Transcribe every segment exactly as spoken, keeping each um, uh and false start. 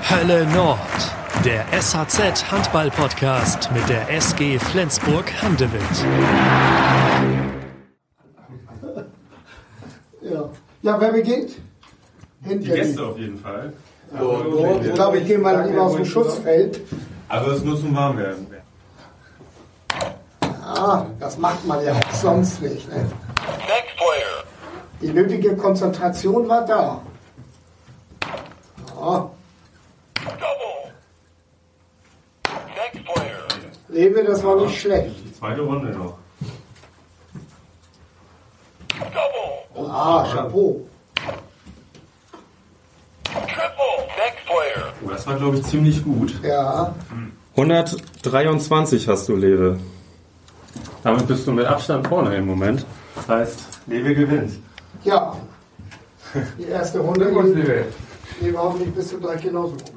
Hölle Nord, der S H Z Handball-Podcast mit der S G Flensburg-Handewitt. Ja. ja, wer beginnt? Die Gäste auf jeden Fall. Also, oh, ich glaube, ich gehe mal lieber aus dem Schussfeld. Also es muss zum Warmwerden. Ah, das macht man ja auch sonst nicht. Ne? Die nötige Konzentration war da. Ja. Lewe, das war nicht schlecht. Die zweite Runde noch. Ah, Chapeau. Oh, das war, glaube ich, ziemlich gut. Ja. hundertdreiundzwanzig hast du, Lewe. Damit bist du mit Abstand vorne im Moment. Das heißt, Lewe gewinnt. Ja. Die erste Runde. Lewe, hoffentlich bist du gleich genauso gut.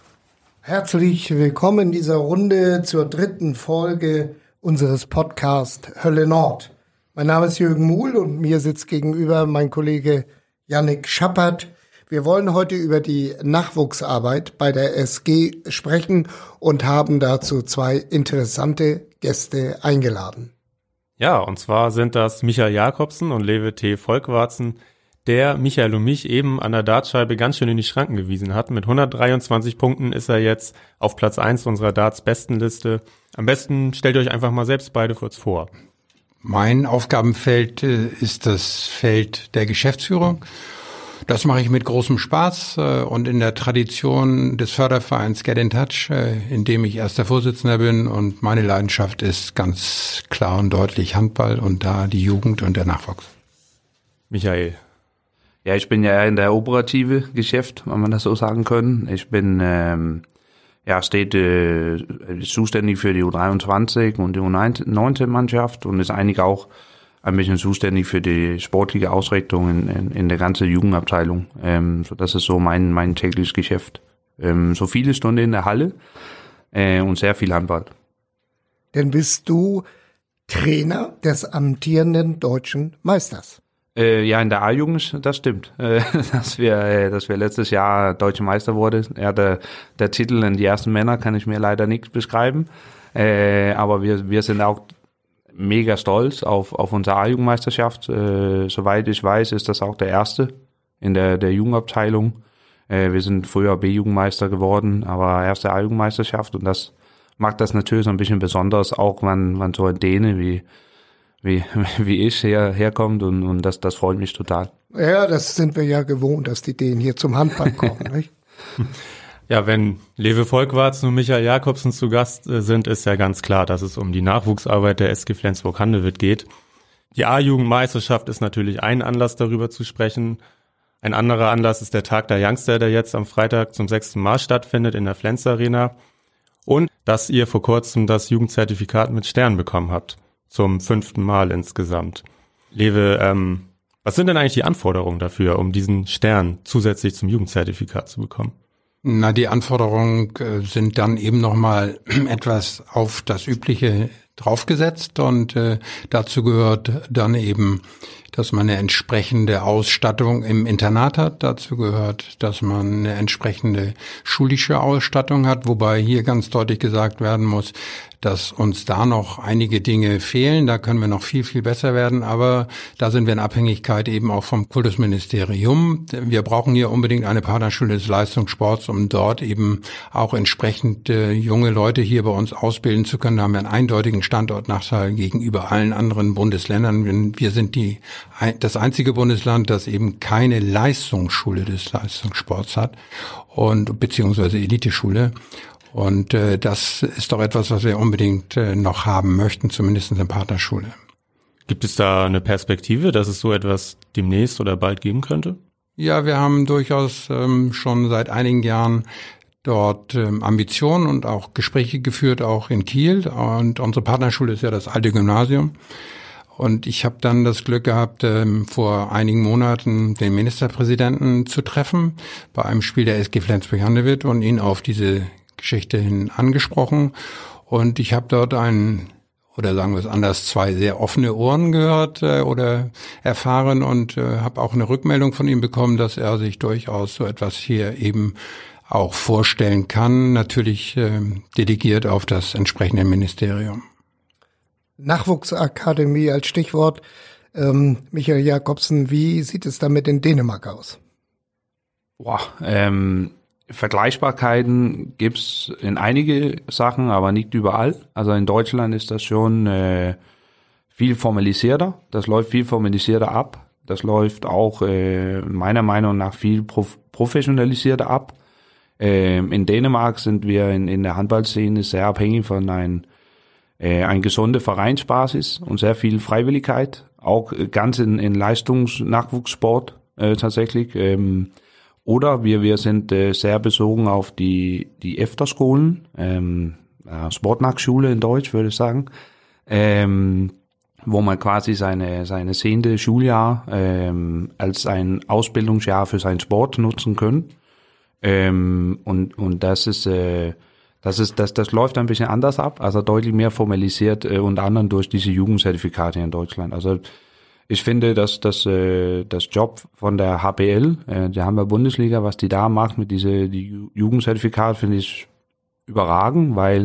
Herzlich willkommen in dieser Runde zur dritten Folge unseres Podcasts Hölle Nord. Mein Name ist Jürgen Muhl und mir sitzt gegenüber mein Kollege Yannick Schappert. Wir wollen heute über die Nachwuchsarbeit bei der S G sprechen und haben dazu zwei interessante Gäste eingeladen. Ja, und zwar sind das Michael Jakobsen und Lewe T. Volkwarzen, der Michael und mich eben an der Dartscheibe ganz schön in die Schranken gewiesen hat. Mit hundertdreiundzwanzig Punkten ist er jetzt auf Platz eins unserer Darts-Bestenliste. Am besten stellt ihr euch einfach mal selbst beide kurz vor. Mein Aufgabenfeld äh, ist das Feld der Geschäftsführung. Das mache ich mit großem Spaß äh, und in der Tradition des Fördervereins Get in Touch, äh, in dem ich erster Vorsitzender bin, und meine Leidenschaft ist ganz klar und deutlich Handball und da die Jugend und der Nachwuchs. Michael. Ja, ich bin ja in der operative Geschäft, wenn man das so sagen können. Ich bin ähm, ja steht äh, zuständig für die U dreiundzwanzig und die U neunzehn Mannschaft und ist eigentlich auch ein bisschen zuständig für die sportliche Ausrichtung in, in, in der ganzen Jugendabteilung. Ähm, so das ist so mein mein tägliches Geschäft. Ähm, so viele Stunden in der Halle äh, und sehr viel Handball. Denn bist du Trainer des amtierenden deutschen Meisters? Äh, ja, in der A-Jugend, das stimmt, äh, dass wir, äh, dass wir letztes Jahr Deutsche Meister wurden. Ja, der, der Titel in die ersten Männer kann ich mir leider nicht beschreiben, äh, aber wir, wir sind auch mega stolz auf, auf unsere A-Jugendmeisterschaft. Äh, soweit ich weiß, ist das auch der erste in der, der Jugendabteilung. Äh, wir sind früher B-Jugendmeister geworden, aber erste A-Jugendmeisterschaft, und das macht das natürlich so ein bisschen besonders, auch wenn, wenn so ein Däne wie wie wie ich her, herkommt und, und das, das freut mich total. Ja, das sind wir ja gewohnt, dass die Dänen hier zum Handball kommen, nicht? Ja, wenn Lewe Volkwarzen und Michael Jakobsen zu Gast sind, ist ja ganz klar, dass es um die Nachwuchsarbeit der S G Flensburg-Handewitt geht. Die A-Jugendmeisterschaft ist natürlich ein Anlass, darüber zu sprechen. Ein anderer Anlass ist der Tag der Youngster, der jetzt am Freitag zum sechsten Mal stattfindet in der Flens Arena. Und dass ihr vor kurzem das Jugendzertifikat mit Stern bekommen habt. Zum fünften Mal insgesamt. Lewe, ähm, was sind denn eigentlich die Anforderungen dafür, um diesen Stern zusätzlich zum Jugendzertifikat zu bekommen? Na, die Anforderungen äh, sind dann eben nochmal etwas auf das Übliche draufgesetzt, und äh, dazu gehört dann eben, dass man eine entsprechende Ausstattung im Internat hat. Dazu gehört, dass man eine entsprechende schulische Ausstattung hat, wobei hier ganz deutlich gesagt werden muss, dass uns da noch einige Dinge fehlen. Da können wir noch viel, viel besser werden, aber da sind wir in Abhängigkeit eben auch vom Kultusministerium. Wir brauchen hier unbedingt eine Partnerschule des Leistungssports, um dort eben auch entsprechend äh, junge Leute hier bei uns ausbilden zu können. Da haben wir einen eindeutigen Standortnachteil gegenüber allen anderen Bundesländern. Wir sind die das einzige Bundesland, das eben keine Leistungsschule des Leistungssports hat und beziehungsweise Eliteschule. Und äh, das ist doch etwas, was wir unbedingt äh, noch haben möchten, zumindest in der Partnerschule. Gibt es da eine Perspektive, dass es so etwas demnächst oder bald geben könnte? Ja, wir haben durchaus ähm, schon seit einigen Jahren dort ähm, Ambitionen und auch Gespräche geführt, auch in Kiel. Und unsere Partnerschule ist ja das alte Gymnasium. Und ich habe dann das Glück gehabt, ähm, vor einigen Monaten den Ministerpräsidenten zu treffen bei einem Spiel der S G Flensburg-Handewitt und ihn auf diese Geschichte hin angesprochen. Und ich habe dort einen, oder sagen wir es anders, zwei sehr offene Ohren gehört äh, oder erfahren und äh, habe auch eine Rückmeldung von ihm bekommen, dass er sich durchaus so etwas hier eben auch vorstellen kann, natürlich äh, delegiert auf das entsprechende Ministerium. Nachwuchsakademie als Stichwort. Ähm, Michael Jakobsen, wie sieht es damit in Dänemark aus? Boah, ähm, Vergleichbarkeiten gibt's in einige Sachen, aber nicht überall. Also in Deutschland ist das schon äh, viel formalisierter. Das läuft viel formalisierter ab. Das läuft auch äh, meiner Meinung nach viel prof- professionalisierter ab. Ähm, in Dänemark sind wir in, in der Handballszene sehr abhängig von ein, äh, ein gesunde Vereinsbasis und sehr viel Freiwilligkeit. Auch ganz in, in Leistungsnachwuchssport äh, tatsächlich. Ähm, oder wir, wir sind äh, sehr bezogen auf die, die Efterskolen, ähm, äh, Sportnachschule in Deutsch würde ich sagen, ähm, wo man quasi seine, seine zehnte Schuljahr ähm, als ein Ausbildungsjahr für seinen Sport nutzen können. Ähm, und, und das ist, äh, das ist, das, das läuft ein bisschen anders ab, also deutlich mehr formalisiert, äh, unter anderem durch diese Jugendzertifikate in Deutschland. Also, ich finde, dass das, äh, das Job von der H B L, äh, der Handball-Bundesliga, was die da macht mit diese, die Jugendzertifikat, finde ich überragend, weil,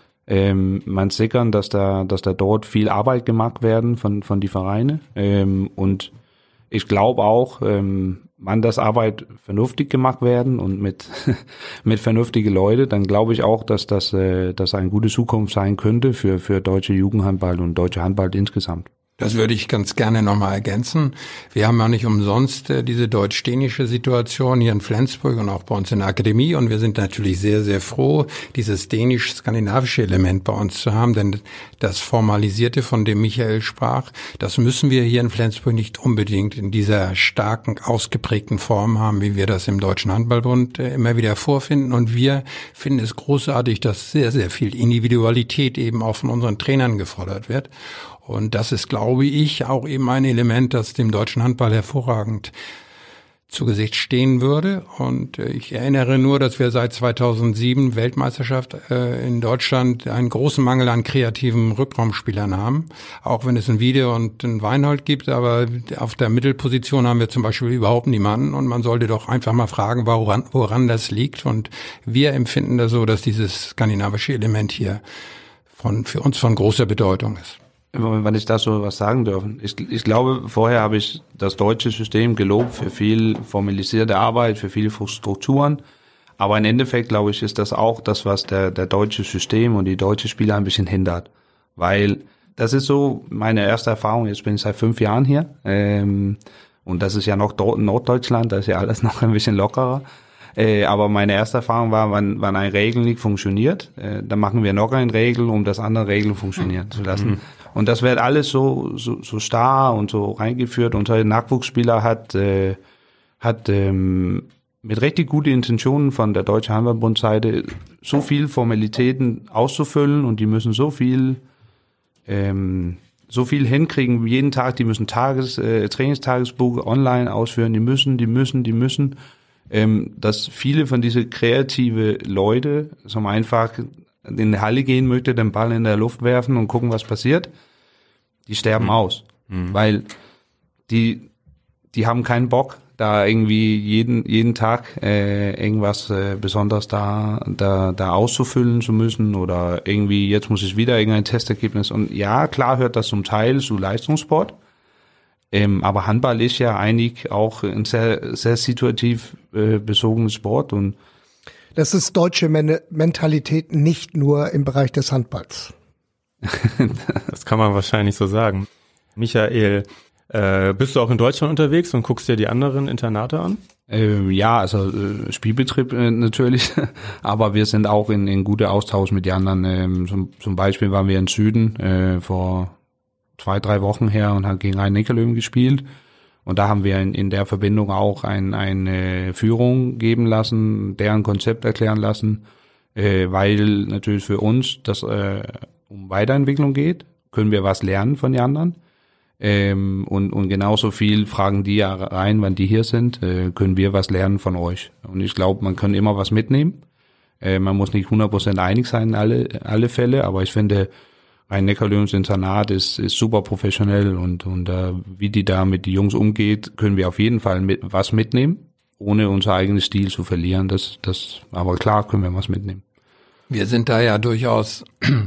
ähm, man sickern, dass da, dass da dort viel Arbeit gemacht werden von, von die Vereine, ähm, und ich glaube auch, ähm, man das Arbeit vernünftig gemacht werden und mit mit vernünftige Leute, dann glaube ich auch, dass das äh, dass eine gute Zukunft sein könnte für für deutsche Jugendhandball und deutsche Handball insgesamt. Das würde ich ganz gerne nochmal ergänzen. Wir haben ja nicht umsonst äh, diese deutsch-dänische Situation hier in Flensburg und auch bei uns in der Akademie. Und wir sind natürlich sehr, sehr froh, dieses dänisch-skandinavische Element bei uns zu haben. Denn das Formalisierte, von dem Michael sprach, das müssen wir hier in Flensburg nicht unbedingt in dieser starken, ausgeprägten Form haben, wie wir das im Deutschen Handballbund äh, immer wieder vorfinden. Und wir finden es großartig, dass sehr, sehr viel Individualität eben auch von unseren Trainern gefordert wird. Und das ist, glaube ich, auch eben ein Element, das dem deutschen Handball hervorragend zu Gesicht stehen würde. Und ich erinnere nur, dass wir seit zweitausendsieben Weltmeisterschaft äh, in Deutschland einen großen Mangel an kreativen Rückraumspielern haben. Auch wenn es ein Video und ein Weinhold gibt, aber auf der Mittelposition haben wir zum Beispiel überhaupt niemanden. Und man sollte doch einfach mal fragen, woran, woran das liegt. Und wir empfinden das so, dass dieses skandinavische Element hier von, für uns von großer Bedeutung ist. Wenn ich da so was sagen darf. Ich, ich glaube, vorher habe ich das deutsche System gelobt für viel formalisierte Arbeit, für viele Strukturen. Aber im Endeffekt, glaube ich, ist das auch das, was der, der deutsche System und die deutsche Spieler ein bisschen hindert. Weil das ist so meine erste Erfahrung. Jetzt bin ich seit fünf Jahren hier. Ähm, und das ist ja noch dort in Norddeutschland, da ist ja alles noch ein bisschen lockerer. Äh, aber meine erste Erfahrung war, wenn, wenn eine Regel nicht funktioniert, äh, dann machen wir noch eine Regel, um das andere Regel funktionieren zu lassen. Mhm. Und das wird alles so, so, so starr und so reingeführt. Unser Nachwuchsspieler hat, äh, hat ähm, mit richtig guten Intentionen von der Deutschen Handballbund-Seite so viel Formalitäten auszufüllen und die müssen so viel, ähm, so viel hinkriegen jeden Tag. Die müssen Tages, äh, Trainingstagesbuch online ausführen. Die müssen, die müssen, die müssen. Ähm, dass viele von diese kreative Leute so einfach in die Halle gehen möchte, den Ball in der Luft werfen und gucken, was passiert, die sterben mhm. aus. Mhm. Weil die die haben keinen Bock, da irgendwie jeden jeden Tag äh, irgendwas äh, besonders da da da auszufüllen zu müssen oder irgendwie, jetzt muss ich wieder irgendein Testergebnis. Und ja, klar hört das zum Teil zu Leistungssport. Ähm, aber Handball ist ja eigentlich auch ein sehr, sehr situativ äh, bezogenes Sport und das ist deutsche Men- Mentalität nicht nur im Bereich des Handballs. Das kann man wahrscheinlich so sagen. Michael, äh, bist du auch in Deutschland unterwegs und guckst dir die anderen Internate an? Ähm, ja, also äh, Spielbetrieb äh, natürlich, aber wir sind auch in, in guter Austausch mit den anderen. Ähm, zum, zum Beispiel waren wir im Süden äh, vor zwei, drei Wochen her und haben gegen Rhein-Neckar-Löwen gespielt. Und da haben wir in, in der Verbindung auch ein, eine Führung geben lassen, deren Konzept erklären lassen, äh, weil natürlich für uns das äh, um Weiterentwicklung geht, können wir was lernen von den anderen. Ähm, und, und genauso viel fragen die ja rein, wenn die hier sind, äh, können wir was lernen von euch. Und ich glaube, man kann immer was mitnehmen. Äh, man muss nicht hundert Prozent einig sein in alle, alle Fälle, aber ich finde, Rhein-Neckar-Löwens Internat ist, ist super professionell und, und äh, wie die da mit den Jungs umgeht, können wir auf jeden Fall mit, was mitnehmen. ohne unser eigenes Stil zu verlieren. Das, das, aber klar können wir was mitnehmen. Wir sind da ja durchaus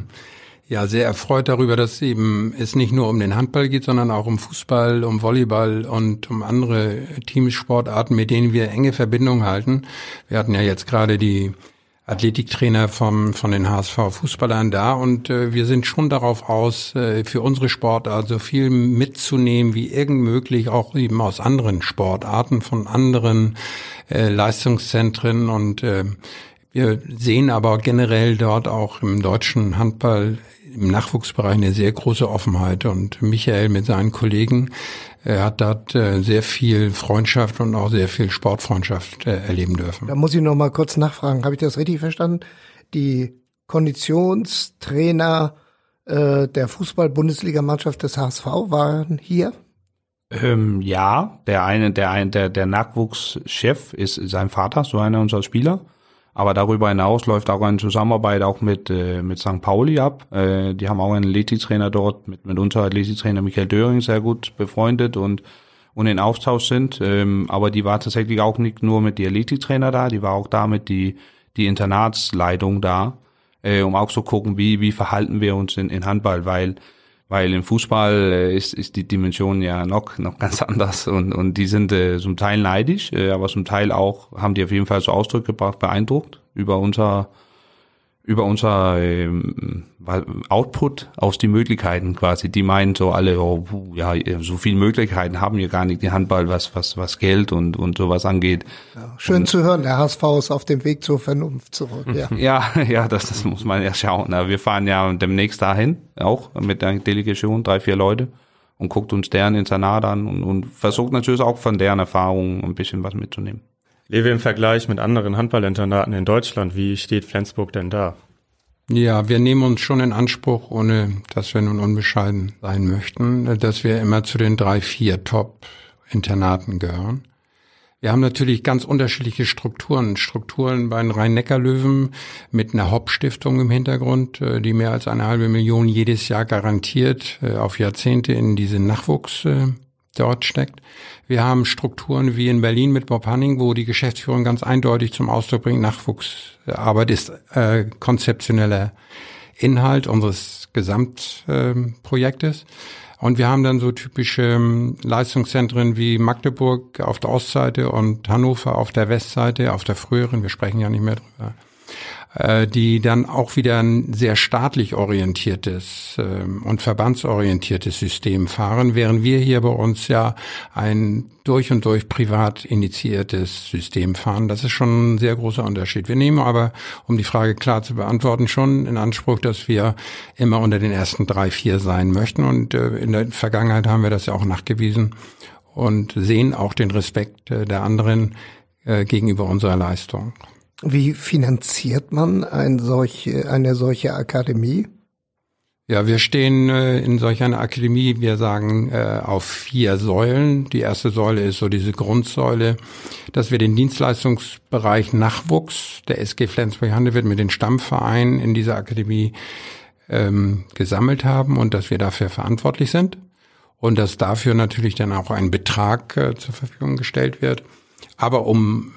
ja sehr erfreut darüber, dass eben es nicht nur um den Handball geht, sondern auch um Fußball, um Volleyball und um andere Teamsportarten, mit denen wir enge Verbindungen halten. Wir hatten ja jetzt gerade die Athletiktrainer vom, von den H S V-Fußballern da und äh, wir sind schon darauf aus, äh, für unsere Sportart so viel mitzunehmen wie irgend möglich, auch eben aus anderen Sportarten, von anderen äh, Leistungszentren und äh, wir sehen aber generell dort auch im deutschen Handball im Nachwuchsbereich eine sehr große Offenheit und Michael mit seinen Kollegen er hat dort äh, sehr viel Freundschaft und auch sehr viel Sportfreundschaft äh, erleben dürfen. Da muss ich noch mal kurz nachfragen. Habe ich das richtig verstanden? Die Konditionstrainer äh, der Fußball-Bundesligamannschaft des H S V waren hier? Ähm, ja, der eine, der ein, der der Nachwuchschef ist sein Vater, so einer unserer Spieler. Aber darüber hinaus läuft auch eine Zusammenarbeit auch mit äh, mit Sankt Pauli ab. Äh, die haben auch einen Athletiktrainer dort, mit mit unserem Athletiktrainer Michael Döring sehr gut befreundet und und in Austausch sind. Ähm, aber die war tatsächlich auch nicht nur mit die Athletiktrainer da, die war auch da mit die die Internatsleitung da, äh, um auch zu gucken, wie wie verhalten wir uns in, in Handball, weil weil im Fußball äh, ist ist die Dimension ja noch noch ganz anders und und die sind äh, zum Teil neidisch, äh, aber zum Teil auch haben die auf jeden Fall so Ausdruck gebracht, beeindruckt über unser über unser ähm, Output aus die Möglichkeiten quasi. Die meinen so alle, oh, ja, so viele Möglichkeiten haben wir gar nicht, die Handball, was was was Geld und und sowas angeht. Ja, schön und, zu hören, der H S V ist auf dem Weg zur Vernunft zurück. Ja, ja, ja das, das muss man ja schauen. Wir fahren ja demnächst dahin, auch mit der Delegation, drei, vier Leute und guckt uns deren Internat an und, und versucht natürlich auch von deren Erfahrungen ein bisschen was mitzunehmen. Lewe, im Vergleich mit anderen Handballinternaten in Deutschland, wie steht Flensburg denn da? Ja, wir nehmen uns schon in Anspruch, ohne dass wir nun unbescheiden sein möchten, dass wir immer zu den drei, vier Top-Internaten gehören. Wir haben natürlich ganz unterschiedliche Strukturen. Strukturen bei den Rhein-Neckar-Löwen mit einer Hauptstiftung im Hintergrund, die mehr als eine halbe Million jedes Jahr garantiert auf Jahrzehnte in diese Nachwuchs dort steckt. Wir haben Strukturen wie in Berlin mit Bob Hanning, wo die Geschäftsführung ganz eindeutig zum Ausdruck bringt, Nachwuchsarbeit ist äh, konzeptioneller Inhalt unseres Gesamtprojektes. Äh, und wir haben dann so typische ähm, Leistungszentren wie Magdeburg auf der Ostseite und Hannover auf der Westseite, auf der früheren, wir sprechen ja nicht mehr drüber, die dann auch wieder ein sehr staatlich orientiertes ähm, und verbandsorientiertes System fahren, während wir hier bei uns ja ein durch und durch privat initiiertes System fahren. Das ist schon ein sehr großer Unterschied. Wir nehmen aber, um die Frage klar zu beantworten, schon in Anspruch, dass wir immer unter den ersten drei, vier sein möchten. Und äh, in der Vergangenheit haben wir das ja auch nachgewiesen und sehen auch den Respekt äh, der anderen äh, gegenüber unserer Leistung. Wie finanziert man ein solche, eine solche Akademie? Ja, wir stehen äh, in solch einer Akademie, wir sagen, äh, auf vier Säulen. Die erste Säule ist so diese Grundsäule, dass wir den Dienstleistungsbereich Nachwuchs der S G Flensburg-Handewitt mit den Stammvereinen in dieser Akademie ähm, gesammelt haben und dass wir dafür verantwortlich sind und dass dafür natürlich dann auch ein Betrag äh, zur Verfügung gestellt wird. Aber um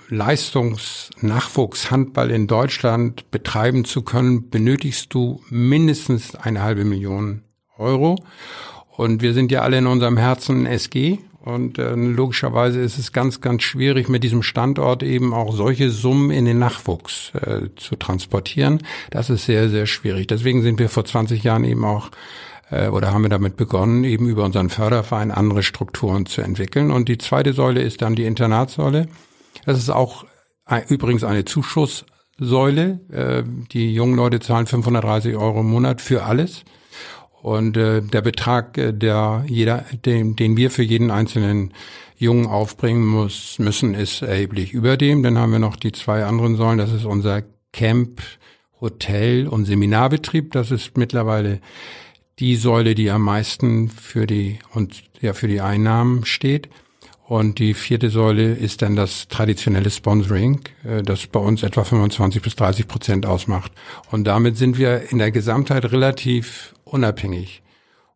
Leistungsnachwuchshandball in Deutschland betreiben zu können, benötigst du mindestens eine halbe Million Euro. Und wir sind ja alle in unserem Herzen S G. Und äh, logischerweise ist es ganz, ganz schwierig, mit diesem Standort eben auch solche Summen in den Nachwuchs äh, zu transportieren. Das ist sehr, sehr schwierig. Deswegen sind wir vor zwanzig Jahren eben auch oder haben wir damit begonnen, eben über unseren Förderverein andere Strukturen zu entwickeln. Und die zweite Säule ist dann die Internatssäule. Das ist auch ein, übrigens eine Zuschusssäule. Die jungen Leute zahlen fünfhundertdreißig Euro im Monat für alles. Und der Betrag, der jeder, den, den wir für jeden einzelnen Jungen aufbringen muss, müssen, ist erheblich über dem. Dann haben wir noch die zwei anderen Säulen. Das ist unser Camp, Hotel und Seminarbetrieb. Das ist mittlerweile die Säule, die am meisten für die und ja für die Einnahmen steht. Und die vierte Säule ist dann das traditionelle Sponsoring, das bei uns etwa fünfundzwanzig bis dreißig Prozent ausmacht. Und damit sind wir in der Gesamtheit relativ unabhängig.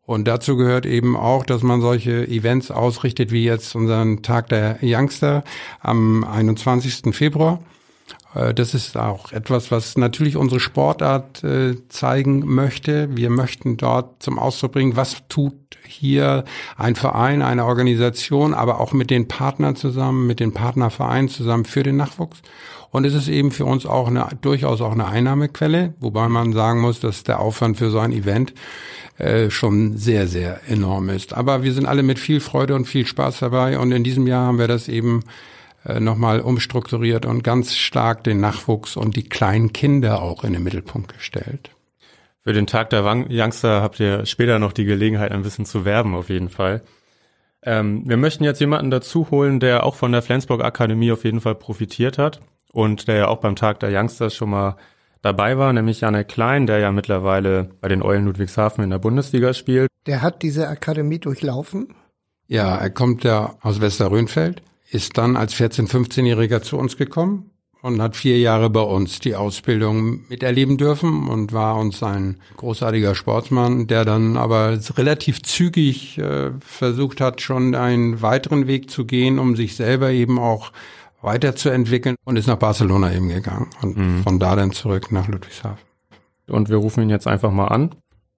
Und dazu gehört eben auch, dass man solche Events ausrichtet, wie jetzt unseren Tag der Youngster am einundzwanzigsten Februar. Das ist auch etwas, was natürlich unsere Sportart äh, zeigen möchte. Wir möchten dort zum Ausdruck bringen, was tut hier ein Verein, eine Organisation, aber auch mit den Partnern zusammen, mit den Partnervereinen zusammen für den Nachwuchs. Und es ist eben für uns auch eine, durchaus auch eine Einnahmequelle, wobei man sagen muss, dass der Aufwand für so ein Event äh, schon sehr, sehr enorm ist. Aber wir sind alle mit viel Freude und viel Spaß dabei und in diesem Jahr haben wir das eben nochmal umstrukturiert und ganz stark den Nachwuchs und die kleinen Kinder auch in den Mittelpunkt gestellt. Für den Tag der Youngster habt ihr später noch die Gelegenheit, ein bisschen zu werben auf jeden Fall. Ähm, wir möchten jetzt jemanden dazu holen, der auch von der Flensburg Akademie auf jeden Fall profitiert hat und der ja auch beim Tag der Youngsters schon mal dabei war, nämlich Janek Klein, der ja mittlerweile bei den Eulen Ludwigshafen in der Bundesliga spielt. Der hat diese Akademie durchlaufen? Ja, er kommt ja aus Westerrönfeld. Ist dann als vierzehn-, fünfzehnjähriger zu uns gekommen und hat vier Jahre bei uns die Ausbildung miterleben dürfen und war uns ein großartiger Sportsmann, der dann aber relativ zügig äh, versucht hat, schon einen weiteren Weg zu gehen, um sich selber eben auch weiterzuentwickeln und ist nach Barcelona eben gegangen und mhm. von da dann zurück nach Ludwigshafen. Und wir rufen ihn jetzt einfach mal an.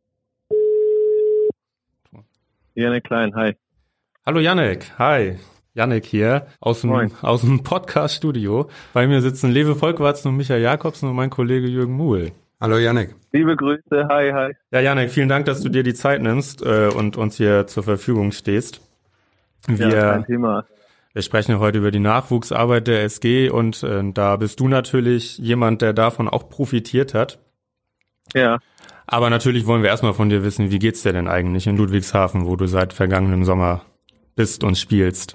Janek Klein, hi. Hallo Janek, hi. Janek hier aus dem, aus dem Podcast-Studio. Bei mir sitzen Lewe Volkwarzen und Michael Jakobsen und mein Kollege Jürgen Muhl. Hallo Janek. Liebe Grüße, hi, hi. Ja, Janek, vielen Dank, dass du dir die Zeit nimmst äh, und uns hier zur Verfügung stehst. Wir, ja, kein Thema. Wir sprechen heute über die Nachwuchsarbeit der S G und äh, da bist du natürlich jemand, der davon auch profitiert hat. Ja. Aber natürlich wollen wir erstmal von dir wissen, wie geht's dir denn eigentlich in Ludwigshafen, wo du seit vergangenem Sommer bist und spielst?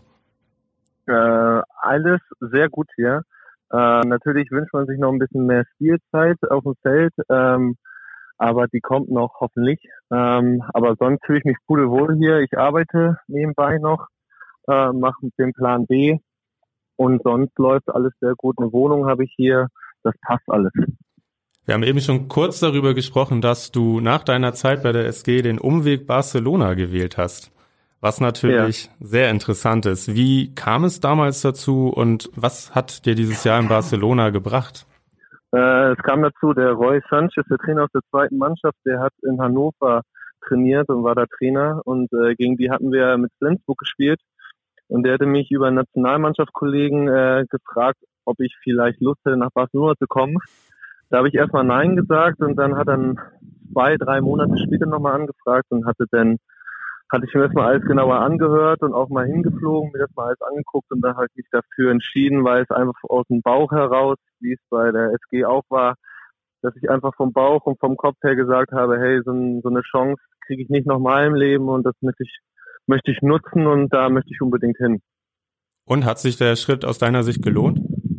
Äh, alles sehr gut hier. Äh, natürlich wünscht man sich noch ein bisschen mehr Spielzeit auf dem Feld, ähm, aber die kommt noch hoffentlich. Ähm, aber sonst fühle ich mich pudelwohl hier. Ich arbeite nebenbei noch, äh, mache den Plan B und sonst läuft alles sehr gut. Eine Wohnung habe ich hier, das passt alles. Wir haben eben schon kurz darüber gesprochen, dass du nach deiner Zeit bei der S G den Umweg Barcelona gewählt hast. Was natürlich ja. sehr interessant ist. Wie kam es damals dazu und was hat dir dieses Jahr in Barcelona gebracht? Äh, es kam dazu, der Roy Sanchez, der Trainer aus der zweiten Mannschaft, der hat in Hannover trainiert und war da Trainer und äh, gegen die hatten wir mit Flensburg gespielt und der hatte mich über einen Nationalmannschaftskollegen äh, gefragt, ob ich vielleicht Lust hätte, nach Barcelona zu kommen. Da habe ich erstmal Nein gesagt und dann hat er zwei, drei Monate später nochmal angefragt und hatte dann hatte ich mir das mal alles genauer angehört und auch mal hingeflogen, mir das mal alles angeguckt und dann habe ich mich dafür entschieden, weil es einfach aus dem Bauch heraus, wie es bei der S G auch war, dass ich einfach vom Bauch und vom Kopf her gesagt habe, hey, so, ein, so eine Chance kriege ich nicht nochmal im Leben und das möchte ich, möchte ich nutzen und da möchte ich unbedingt hin. Und hat sich der Schritt aus deiner Sicht gelohnt?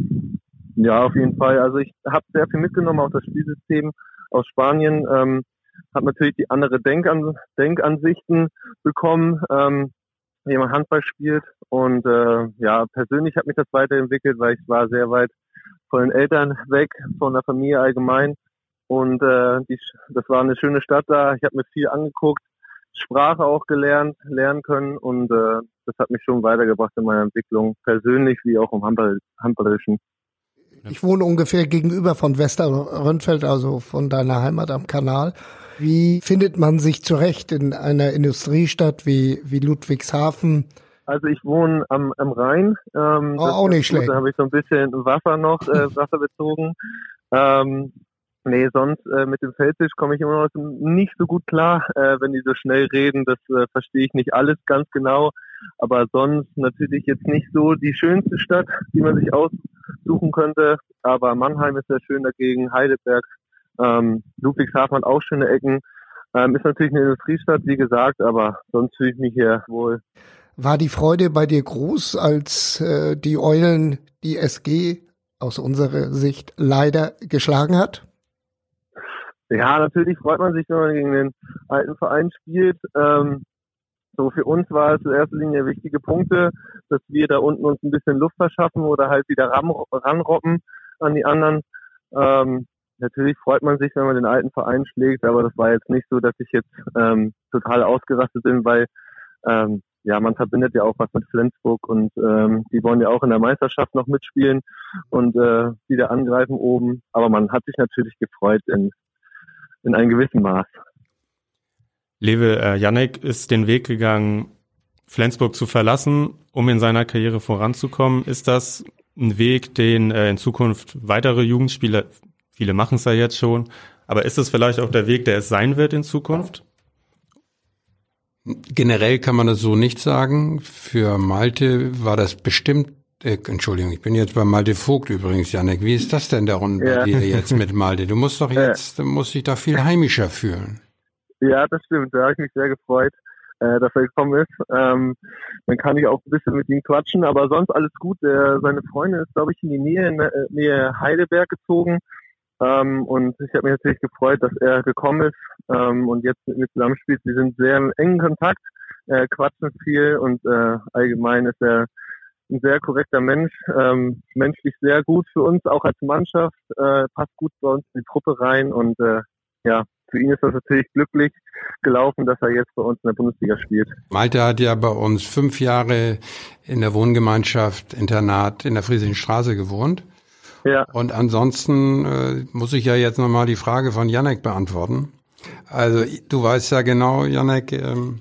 Ja, auf jeden Fall. Also ich habe sehr viel mitgenommen auf das Spielsystem aus Spanien, ähm, habe natürlich die andere Denkan- Denkansichten bekommen, ähm, wie man Handball spielt und äh, ja, persönlich hat mich das weiterentwickelt, weil ich war sehr weit von den Eltern weg, von der Familie allgemein und äh, die, das war eine schöne Stadt da, ich habe mir viel angeguckt, Sprache auch gelernt, lernen können und äh, das hat mich schon weitergebracht in meiner Entwicklung, persönlich wie auch im Handball, Handballerischen. Ich wohne ungefähr gegenüber von Westerrönfeld, also von deiner Heimat am Kanal. Wie findet man sich zurecht in einer Industriestadt wie, wie Ludwigshafen? Also ich wohne am, am Rhein. Ähm, oh, auch nicht schlecht. Da habe ich so ein bisschen Wasser noch, äh, Wasser bezogen. Ähm, nee, sonst äh, mit dem Felsisch komme ich immer noch nicht so gut klar, äh, wenn die so schnell reden. Das äh, verstehe ich nicht alles ganz genau. Aber sonst natürlich jetzt nicht so die schönste Stadt, die man sich aussuchen könnte. Aber Mannheim ist sehr schön dagegen, Heidelberg. Ähm, Ludwigshafen hat auch schöne Ecken. Ähm, ist natürlich eine Industriestadt, wie gesagt, aber sonst fühle ich mich hier wohl. War die Freude bei dir groß, als äh, die Eulen die S G aus unserer Sicht leider geschlagen hat? Ja, natürlich freut man sich, wenn man gegen den alten Verein spielt. Ähm, so für uns war es in erster Linie wichtige Punkte, dass wir da unten uns ein bisschen Luft verschaffen oder halt wieder ran, ranroppen an die anderen. Ähm, natürlich freut man sich, wenn man den alten Verein schlägt, aber das war jetzt nicht so, dass ich jetzt ähm, total ausgerastet bin, weil ähm, ja, man verbindet ja auch was mit Flensburg und ähm, die wollen ja auch in der Meisterschaft noch mitspielen und äh, wieder angreifen oben. Aber man hat sich natürlich gefreut in, in einem gewissen Maß. Lewe, äh, Jannik ist den Weg gegangen, Flensburg zu verlassen, um in seiner Karriere voranzukommen. Ist das ein Weg, den äh, in Zukunft weitere Jugendspieler, viele machen es ja jetzt schon, aber ist es vielleicht auch der Weg, der es sein wird in Zukunft? Generell kann man das so nicht sagen. Für Malte war das bestimmt, äh, Entschuldigung, ich bin jetzt bei Malte Vogt übrigens, Jannik. Wie ist das denn da unten ja. bei dir jetzt mit Malte? Du musst doch jetzt, du musst dich da viel heimischer fühlen. Ja, das stimmt. Da habe ich mich sehr gefreut, äh, dass er gekommen ist. Ähm, dann kann ich auch ein bisschen mit ihm quatschen, aber sonst alles gut. Der, seine Freundin ist, glaube ich, in die Nähe, in der Nähe Heidelberg gezogen. Ähm, und ich habe mich natürlich gefreut, dass er gekommen ist ähm, und jetzt mit mir zusammenspielt. Sie sind sehr im engen Kontakt, äh, quatschen viel und äh, allgemein ist er ein sehr korrekter Mensch, ähm, menschlich sehr gut für uns, auch als Mannschaft, äh, passt gut bei uns in die Truppe rein und äh, ja, für ihn ist das natürlich glücklich gelaufen, dass er jetzt bei uns in der Bundesliga spielt. Malte hat ja bei uns fünf Jahre in der Wohngemeinschaft Internat in der Friesischen Straße gewohnt. Ja. Und ansonsten äh, muss ich ja jetzt nochmal die Frage von Jannik beantworten. Also du weißt ja genau, Jannik, ähm,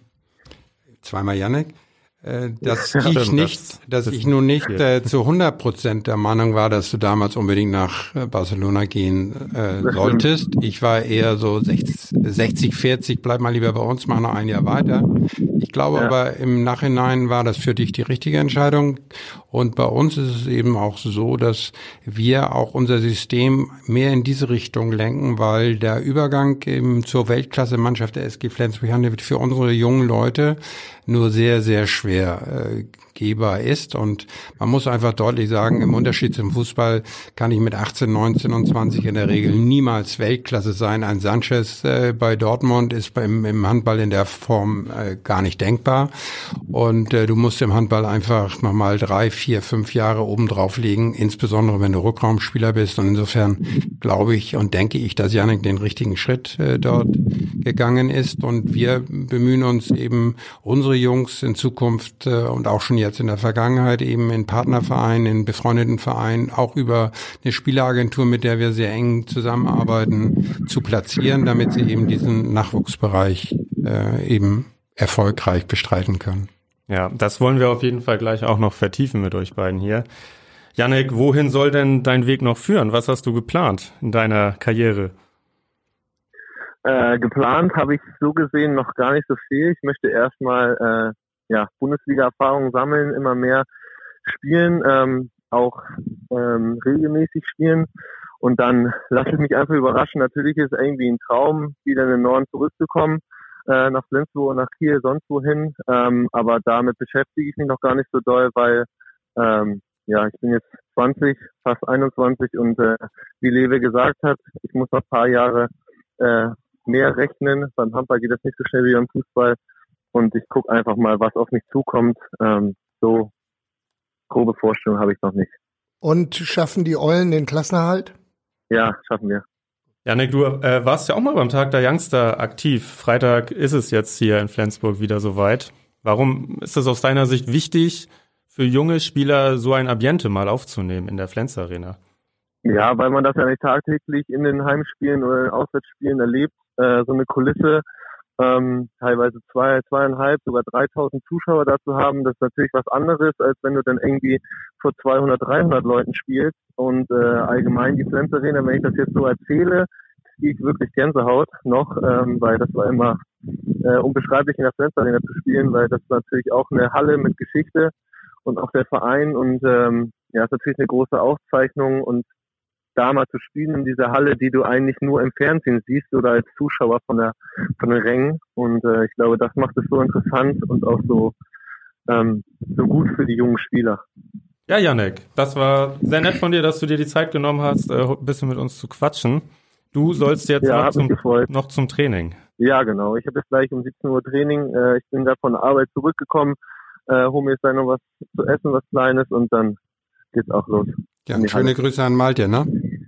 zweimal Jannik, äh, dass ja, ich nicht, das, dass ich nun nicht äh, zu hundert Prozent der Meinung war, dass du damals unbedingt nach äh, Barcelona gehen äh, solltest. Ich war eher so sechzig, vierzig, bleib mal lieber bei uns, mach noch ein Jahr weiter. Ich glaube ja. aber im Nachhinein war das für dich die richtige Entscheidung. Und bei uns ist es eben auch so, dass wir auch unser System mehr in diese Richtung lenken, weil der Übergang eben zur Weltklasse-Mannschaft der S G Flensburg wird für unsere jungen Leute nur sehr, sehr schwer äh, gehbar ist. Und man muss einfach deutlich sagen, im Unterschied zum Fußball kann ich mit achtzehn, neunzehn und zwanzig in der Regel niemals Weltklasse sein. Ein Sanchez äh, bei Dortmund ist beim, im Handball in der Form äh, gar nicht denkbar. Und äh, du musst im Handball einfach nochmal drei, vier, fünf Jahre oben drauf legen, insbesondere wenn du Rückraumspieler bist. Und insofern glaube ich und denke ich, dass Jannik den richtigen Schritt äh, dort gegangen ist. Und wir bemühen uns eben, unsere Jungs in Zukunft äh, und auch schon jetzt in der Vergangenheit eben in Partnervereinen, in befreundeten Vereinen, auch über eine Spieleragentur, mit der wir sehr eng zusammenarbeiten, zu platzieren, damit sie eben diesen Nachwuchsbereich äh, eben erfolgreich bestreiten können. Ja, das wollen wir auf jeden Fall gleich auch noch vertiefen mit euch beiden hier. Jannik, wohin soll denn dein Weg noch führen? Was hast du geplant in deiner Karriere? Äh, geplant habe ich so gesehen noch gar nicht so viel. Ich möchte erstmal äh, ja, Bundesliga-Erfahrungen sammeln, immer mehr spielen, ähm, auch ähm, regelmäßig spielen. Und dann lasse ich mich einfach überraschen. Natürlich ist es irgendwie ein Traum, wieder in den Norden zurückzukommen, äh, nach Flensburg, nach Kiel, sonst wohin. Ähm, aber damit beschäftige ich mich noch gar nicht so doll, weil ähm, ja, ich bin jetzt zwanzig, fast einundzwanzig und äh, wie Lewe gesagt hat, ich muss noch ein paar Jahre äh, mehr rechnen. Beim Handball geht das nicht so schnell wie beim Fußball. Und ich gucke einfach mal, was auf mich zukommt. Ähm, so grobe Vorstellung habe ich noch nicht. Und schaffen die Eulen den Klassenerhalt? Ja, schaffen wir. Jannik, du äh, warst ja auch mal beim Tag der Youngster aktiv. Freitag ist es jetzt hier in Flensburg wieder soweit. Warum ist es aus deiner Sicht wichtig, für junge Spieler so ein Ambiente mal aufzunehmen in der Flens Arena? Ja, weil man das ja nicht tagtäglich in den Heimspielen oder in den Auswärtsspielen erlebt. Äh, so eine Kulisse, ähm, teilweise zwei, zweieinhalb, sogar dreitausend Zuschauer dazu haben, das ist natürlich was anderes, als wenn du dann irgendwie vor zweihundert, dreihundert Leuten spielst. Und äh, allgemein die Flens Arena, wenn ich das jetzt so erzähle, kriege ich wirklich Gänsehaut noch, ähm, weil das war immer äh, unbeschreiblich in der Flens Arena zu spielen, weil das ist natürlich auch eine Halle mit Geschichte und auch der Verein und ähm, ja, ist natürlich eine große Auszeichnung und da mal zu spielen in dieser Halle, die du eigentlich nur im Fernsehen siehst oder als Zuschauer von der von den Rängen. Und äh, ich glaube, das macht es so interessant und auch so ähm, so gut für die jungen Spieler. Ja, Jannik, das war sehr nett von dir, dass du dir die Zeit genommen hast, äh, ein bisschen mit uns zu quatschen. Du sollst jetzt ja, noch, zum, noch zum Training. Ja, genau. Ich habe jetzt gleich um siebzehn Uhr Training. Äh, ich bin gerade von der Arbeit zurückgekommen, äh, hole mir jetzt dann noch was zu essen, was Kleines und dann geht's auch los. Ja, schöne Grüße an Malte, ne?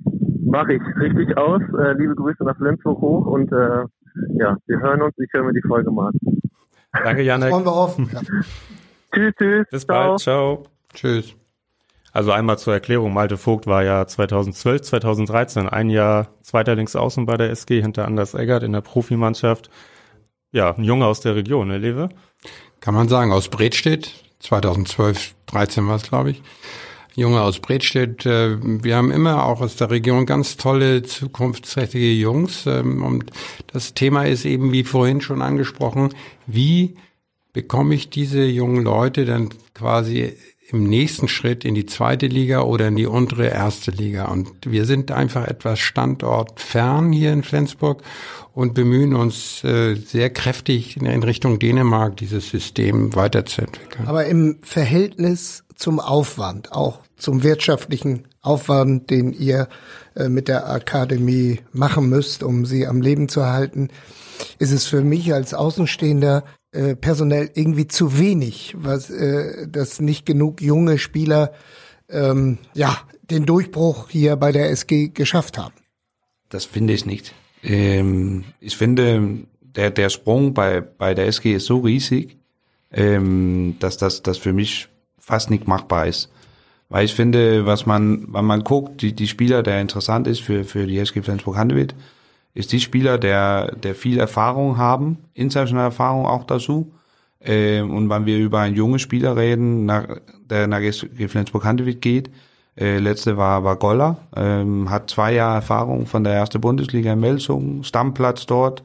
Mach ich. Richtig aus. Äh, liebe Grüße nach Flensburg hoch und äh, ja, wir hören uns. Ich höre mir die Folge mal an. Danke, Janek. Freuen wir auf. Ja. Tschüss, tschüss. Bis Ciao. bald. Ciao. Tschüss. Also einmal zur Erklärung, Malte Vogt war ja zweitausendzwölf, zweitausenddreizehn ein Jahr zweiter Linksaußen bei der S G hinter Anders Eggert in der Profimannschaft. Ja, ein Junge aus der Region, ne, Lewe? Kann man sagen, aus Bredstedt, zweitausendzwölf, dreizehn war es, glaube ich. Junge aus Bredstedt. Wir haben immer auch aus der Region ganz tolle, zukunftsträchtige Jungs. Und das Thema ist eben, wie vorhin schon angesprochen, wie bekomme ich diese jungen Leute dann quasi im nächsten Schritt in die zweite Liga oder in die untere erste Liga. Und wir sind einfach etwas standortfern hier in Flensburg und bemühen uns äh, sehr kräftig in Richtung Dänemark dieses System weiterzuentwickeln. Aber im Verhältnis zum Aufwand, auch zum wirtschaftlichen Aufwand, den ihr äh, mit der Akademie machen müsst, um sie am Leben zu erhalten, ist es für mich als Außenstehender äh, personell irgendwie zu wenig, was äh, dass nicht genug junge Spieler ähm, ja den Durchbruch hier bei der S G geschafft haben. Das finde ich nicht. Ähm, ich finde, der der Sprung bei bei der S G ist so riesig, ähm, dass das das für mich fast nicht machbar ist. Weil ich finde, was man, wenn man guckt, die die Spieler, der interessant ist für für die S G Flensburg-Handewitt, ist die Spieler, der der viel Erfahrung haben, internationale Erfahrung auch dazu. Ähm, und wenn wir über einen jungen Spieler reden, nach, der nach S G Flensburg-Handewitt geht, äh, letzte war war Goller, ähm, hat zwei Jahre Erfahrung von der ersten Bundesliga in Melsungen, Stammplatz dort.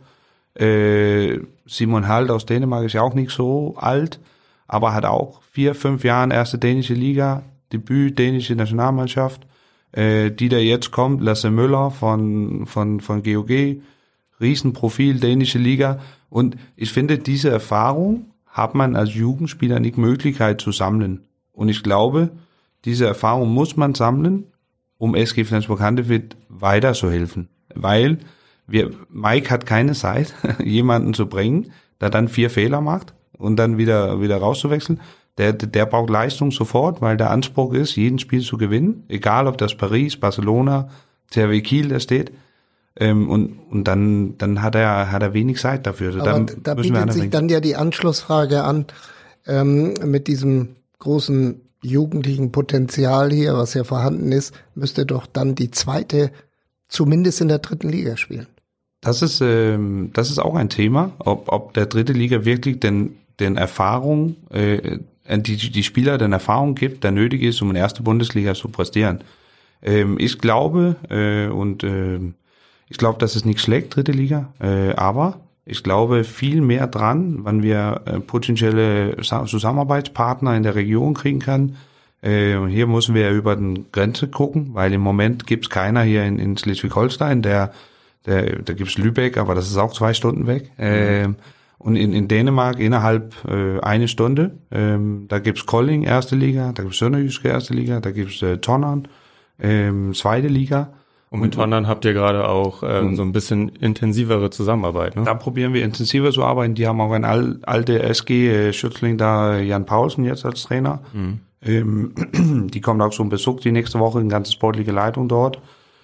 Äh, Simon Halt aus Dänemark ist ja auch nicht so alt, aber hat auch vier, fünf Jahre erste dänische Liga, Debüt dänische Nationalmannschaft. Äh, die da jetzt kommt, Lasse Müller von von von G O G, Riesenprofil, dänische Liga. Und ich finde, diese Erfahrung hat man als Jugendspieler nicht Möglichkeit zu sammeln. Und ich glaube, diese Erfahrung muss man sammeln, um S G Flensburg-Handewitt weiter zu helfen. Weil wir, Mike hat keine Zeit, jemanden zu bringen, der dann vier Fehler macht und dann wieder wieder rauszuwechseln. Der, der braucht Leistung sofort, weil der Anspruch ist, jeden Spiel zu gewinnen, egal ob das Paris, Barcelona, T H W Kiel da steht. Ähm, und und dann dann hat er hat er wenig Zeit dafür. Aber dann da bietet sich dann ja die Anschlussfrage an, ähm, mit diesem großen jugendlichen Potenzial hier, was ja vorhanden ist, müsste doch dann die zweite zumindest in der dritten Liga spielen. Das ist ähm, das ist auch ein Thema, ob ob der dritte Liga wirklich den den Erfahrung äh, die die Spieler den Erfahrung gibt, der nötig ist, um in der ersten Bundesliga zu prestieren. Ähm, ich glaube äh, und äh, ich glaube, das ist nicht schlecht, dritte Liga, äh, aber ich glaube viel mehr dran, wenn wir äh, potenzielle Zusammenarbeitspartner in der Region kriegen können. Äh, hier müssen wir über die Grenze gucken, weil im Moment gibt's keiner hier in, in Schleswig-Holstein, der, der, da gibt's Lübeck, aber das ist auch zwei Stunden weg. Mhm. Äh, Und in, in Dänemark innerhalb äh, eine Stunde, ähm, da gibt's Kolding, erste Liga, da gibt's Sønderjyske, erste Liga, da gibt's äh, Tonnern, ähm, zweite Liga. Und mit Tonnern habt ihr gerade auch ähm, so ein bisschen intensivere Zusammenarbeit, ne? Da probieren wir intensiver zu arbeiten. Die haben auch ein al, alte S G-Schützling da, Jan Paulsen jetzt als Trainer. Mhm. Ähm, die kommt auch zum Besuch die nächste Woche, eine ganze sportliche Leitung dort,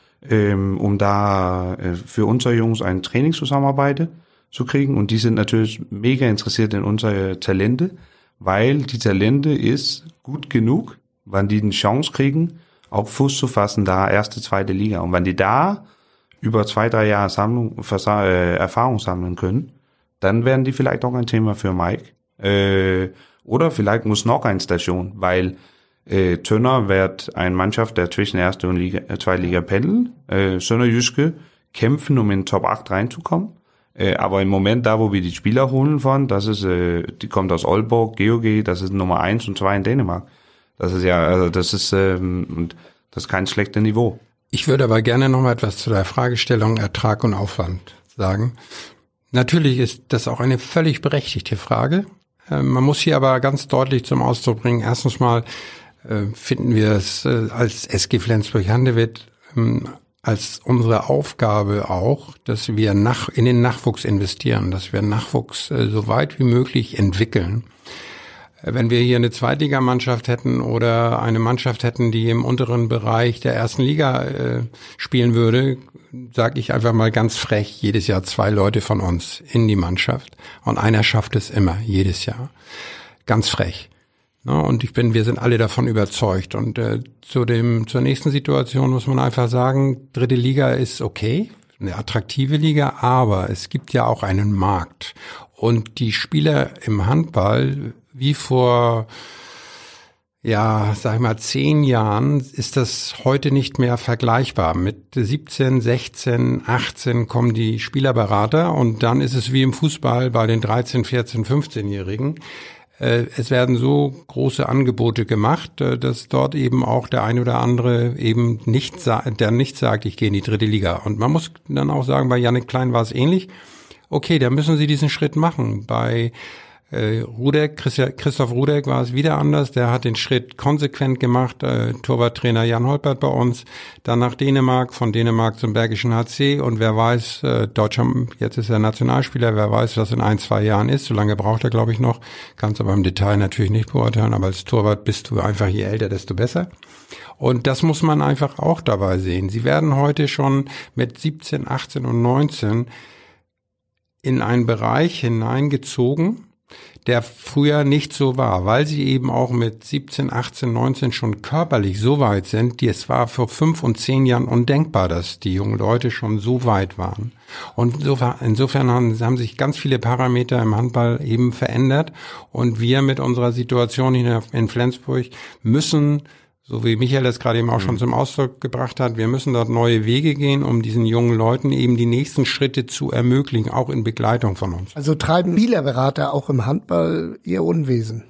ähm, um da äh, für unsere Jungs eine Trainingszusammenarbeit zu kriegen. Und die sind natürlich mega interessiert in unsere Talente, weil die Talente ist gut genug, wenn die eine Chance kriegen, auch Fuß zu fassen, da erste, zweite Liga. Und wenn die da über zwei, drei Jahre Sammlung, äh, Erfahrung sammeln können, dann werden die vielleicht auch ein Thema für Mike. Äh, oder vielleicht muss noch eine Station, weil äh, Tønder wird eine Mannschaft, der zwischen erste und Liga, äh, zweite Liga pendeln. Äh, Sønderjyske kämpfen, um in den Top acht reinzukommen. Äh, aber im Moment da, wo wir die Spieler holen von, das ist, äh, die kommt aus Aalborg, G O G, das ist Nummer eins und zwei in Dänemark. Das ist ja, also das ist, ähm, und das ist kein schlechtes Niveau. Ich würde aber gerne noch mal etwas zu der Fragestellung Ertrag und Aufwand sagen. Natürlich ist das auch eine völlig berechtigte Frage. Äh, man muss hier aber ganz deutlich zum Ausdruck bringen, erstens mal äh, finden wir es äh, als S G Flensburg-Handewitt ähm, als unsere Aufgabe auch, dass wir nach, in den Nachwuchs investieren, dass wir Nachwuchs äh, so weit wie möglich entwickeln. Wenn wir hier eine Zweitligamannschaft hätten oder eine Mannschaft hätten, die im unteren Bereich der ersten Liga äh, spielen würde, sage ich einfach mal ganz frech, jedes Jahr zwei Leute von uns in die Mannschaft. Und einer schafft es immer, jedes Jahr. Ganz frech. Ja, und ich bin, wir sind alle davon überzeugt. Und äh, zu dem, zur nächsten Situation muss man einfach sagen, dritte Liga ist okay, eine attraktive Liga, aber es gibt ja auch einen Markt. Und die Spieler im Handball, wie vor, ja, sag ich mal, zehn Jahren, ist das heute nicht mehr vergleichbar. Mit siebzehn, sechzehn, achtzehn kommen die Spielerberater und dann ist es wie im Fußball bei den dreizehn, vierzehn, fünfzehnjährigen. Es werden so große Angebote gemacht, dass dort eben auch der ein oder andere eben nicht, der nicht sagt, ich gehe in die dritte Liga. Und man muss dann auch sagen, bei Jannik Klein war es ähnlich. Okay, da müssen Sie diesen Schritt machen. Bei äh, Rudek, Christoph Rudek war es wieder anders. Der hat den Schritt konsequent gemacht. Äh, Torwarttrainer Jan Holpert bei uns. Dann nach Dänemark, von Dänemark zum Bergischen H C. Und wer weiß, äh, Deutscher, jetzt ist er Nationalspieler, wer weiß, was in ein, zwei Jahren ist. So lange braucht er, glaube ich, noch. Kannst aber im Detail natürlich nicht beurteilen. Aber als Torwart bist du einfach, je älter, desto besser. Und das muss man einfach auch dabei sehen. Sie werden heute schon mit siebzehn, achtzehn und neunzehn in einen Bereich hineingezogen, der früher nicht so war, weil sie eben auch mit siebzehn, achtzehn, neunzehn schon körperlich so weit sind, die es war vor fünf und zehn Jahren undenkbar, dass die jungen Leute schon so weit waren. Und insofern haben, haben sich ganz viele Parameter im Handball eben verändert und wir mit unserer Situation hier in Flensburg müssen, so wie Michael das gerade eben auch schon zum Ausdruck gebracht hat, wir müssen dort neue Wege gehen, um diesen jungen Leuten eben die nächsten Schritte zu ermöglichen, auch in Begleitung von uns. Also treiben Spielerberater auch im Handball ihr Unwesen?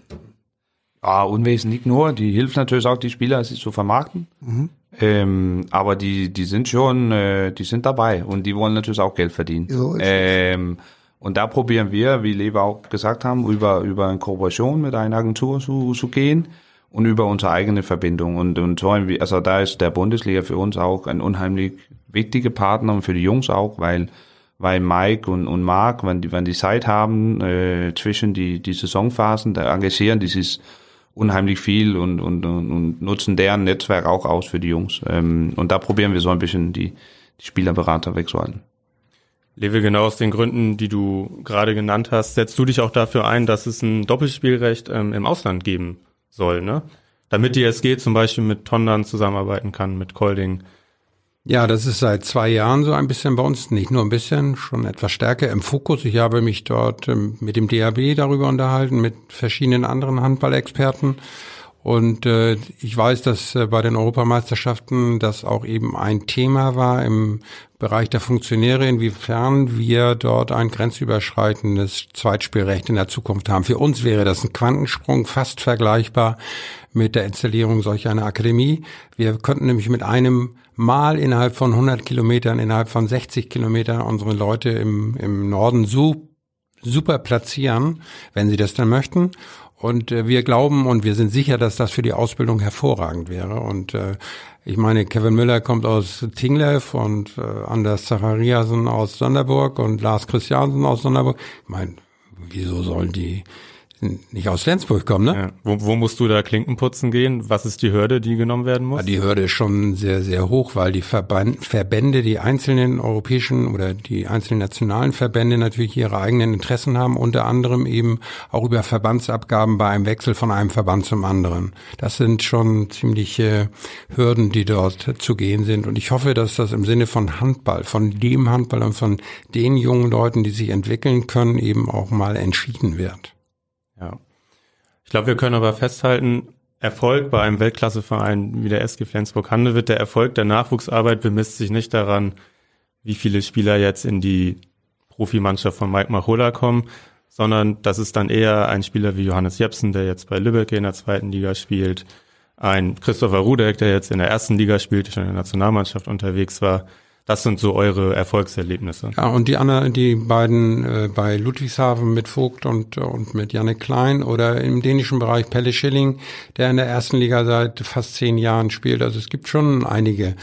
Ja, Unwesen nicht nur, die hilft natürlich auch, die Spieler sich zu vermarkten. Mhm. Ähm, aber die die sind schon, äh, die sind dabei und die wollen natürlich auch Geld verdienen. So ist ähm, und da probieren wir, wie Lewe auch gesagt haben, über über eine Kooperation mit einer Agentur zu, zu gehen. Und über unsere eigene Verbindung. Und, und so, also da ist der Bundesliga für uns auch ein unheimlich wichtiger Partner und für die Jungs auch, weil, weil Mike und, und Marc, wenn die, wenn die Zeit haben, äh, zwischen die, die Saisonphasen, da engagieren die sich unheimlich viel und, und, und, und nutzen deren Netzwerk auch aus für die Jungs. Ähm, und da probieren wir so ein bisschen die, die Spielerberater wegzuhalten. Lewe, genau aus den Gründen, die du gerade genannt hast, setzt du dich auch dafür ein, dass es ein Doppelspielrecht ähm, im Ausland geben soll, ne? Damit die S G zum Beispiel mit Tondern zusammenarbeiten kann, mit Kolding. Ja, das ist seit zwei Jahren so ein bisschen bei uns, nicht nur ein bisschen, schon etwas stärker im Fokus. Ich habe mich dort ähm, mit dem D H B darüber unterhalten, mit verschiedenen anderen Handballexperten. Und äh, ich weiß, dass äh, bei den Europameisterschaften das auch eben ein Thema war im Bereich der Funktionäre, inwiefern wir dort ein grenzüberschreitendes Zweitspielrecht in der Zukunft haben. Für uns wäre das ein Quantensprung, fast vergleichbar mit der Installierung solch einer Akademie. Wir könnten nämlich mit einem Mal innerhalb von hundert Kilometern, innerhalb von sechzig Kilometern unsere Leute im, im Norden so super platzieren, wenn sie das dann möchten. Und äh, wir glauben und wir sind sicher, dass das für die Ausbildung hervorragend wäre. Und äh, ich meine, Kevin Müller kommt aus Tinglev und äh, Anders Zachariasen aus Sonderburg und Lars Christiansen aus Sonderburg. Ich meine, wieso sollen die nicht aus Flensburg kommen, ne? Ja. Wo, wo musst du da Klinken putzen gehen? Was ist die Hürde, die genommen werden muss? Ja, die Hürde ist schon sehr, sehr hoch, weil die Verband, Verbände, die einzelnen europäischen oder die einzelnen nationalen Verbände natürlich ihre eigenen Interessen haben, unter anderem eben auch über Verbandsabgaben bei einem Wechsel von einem Verband zum anderen. Das sind schon ziemliche Hürden, die dort zu gehen sind. Und ich hoffe, dass das im Sinne von Handball, von dem Handball und von den jungen Leuten, die sich entwickeln können, eben auch mal entschieden wird. Ja, ich glaube, wir können aber festhalten, Erfolg bei einem Weltklasseverein wie der S G Flensburg-Handewitt, der Erfolg der Nachwuchsarbeit bemisst sich nicht daran, wie viele Spieler jetzt in die Profimannschaft von Mike Machola kommen, sondern das ist dann eher ein Spieler wie Johannes Jepsen, der jetzt bei Lübeck in der zweiten Liga spielt, ein Christopher Rudek, der jetzt in der ersten Liga spielt, schon in der Nationalmannschaft unterwegs war. Das sind so eure Erfolgserlebnisse. Ja, und die anderen, die beiden äh, bei Ludwigshafen mit Vogt und und mit Jannik Klein oder im dänischen Bereich Pelle Schilling, der in der ersten Liga seit fast zehn Jahren spielt. Also es gibt schon einige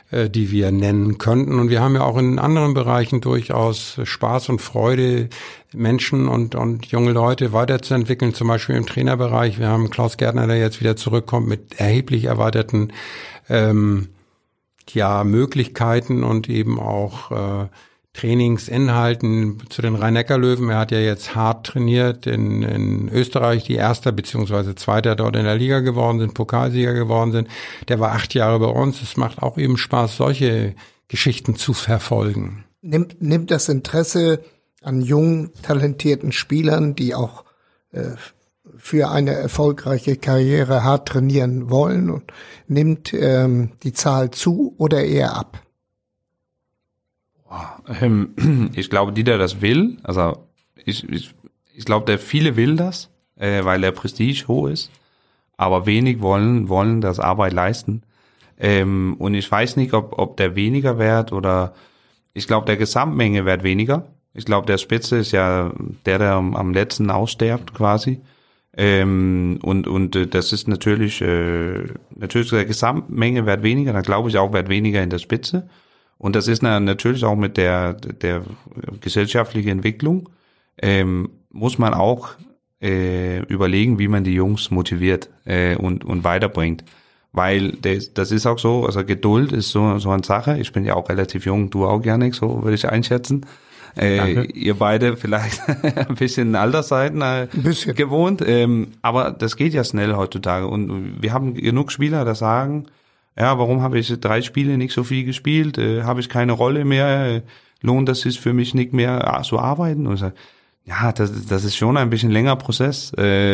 die wir nennen könnten. Und wir haben ja auch in anderen Bereichen durchaus Spaß und Freude, Menschen und, und junge Leute weiterzuentwickeln, zum Beispiel im Trainerbereich. Wir haben Klaus Gärtner, der jetzt wieder zurückkommt mit erheblich erweiterten ähm, ja, Möglichkeiten und eben auch äh, Trainingsinhalten zu den Rhein-Neckar-Löwen. Er hat ja jetzt hart trainiert in, in Österreich, die Erster bzw. Zweiter dort in der Liga geworden sind, Pokalsieger geworden sind. Der war acht Jahre bei uns. Es macht auch eben Spaß, solche Geschichten zu verfolgen. Nimmt, nimmt das Interesse an jungen, talentierten Spielern, die auch äh, für eine erfolgreiche Karriere hart trainieren wollen, und nimmt ähm, die Zahl zu oder eher ab? Ich glaube, die, der das will, also ich, ich, ich glaube, der viele will das, äh, weil der Prestige hoch ist, aber wenig wollen, wollen das Arbeit leisten. Ähm, und ich weiß nicht, ob, ob der weniger wert oder, ich glaube, der Gesamtmenge wird weniger. Ich glaube, der Spitze ist ja der, der am, am letzten aussterbt quasi. Ähm, und, und äh, das ist natürlich, äh, natürlich der Gesamtmenge wird weniger, dann glaube ich auch, wird weniger in der Spitze. Und das ist natürlich auch mit der, der gesellschaftlichen Entwicklung, ähm, muss man auch äh, überlegen, wie man die Jungs motiviert äh, und, und weiterbringt. Weil das, das ist auch so, also Geduld ist so, so eine Sache. Ich bin ja auch relativ jung, du auch, Janik, so würde ich einschätzen. Äh, ihr beide vielleicht ein bisschen Altersseiten äh, ein bisschen gewohnt, ähm, aber das geht ja schnell heutzutage. Und wir haben genug Spieler, die sagen, ja, warum habe ich drei Spiele nicht so viel gespielt? Äh, habe ich keine Rolle mehr? Äh, lohnt das ist für mich nicht mehr so arbeiten? Und so, ja, das, das ist schon ein bisschen längerer Prozess.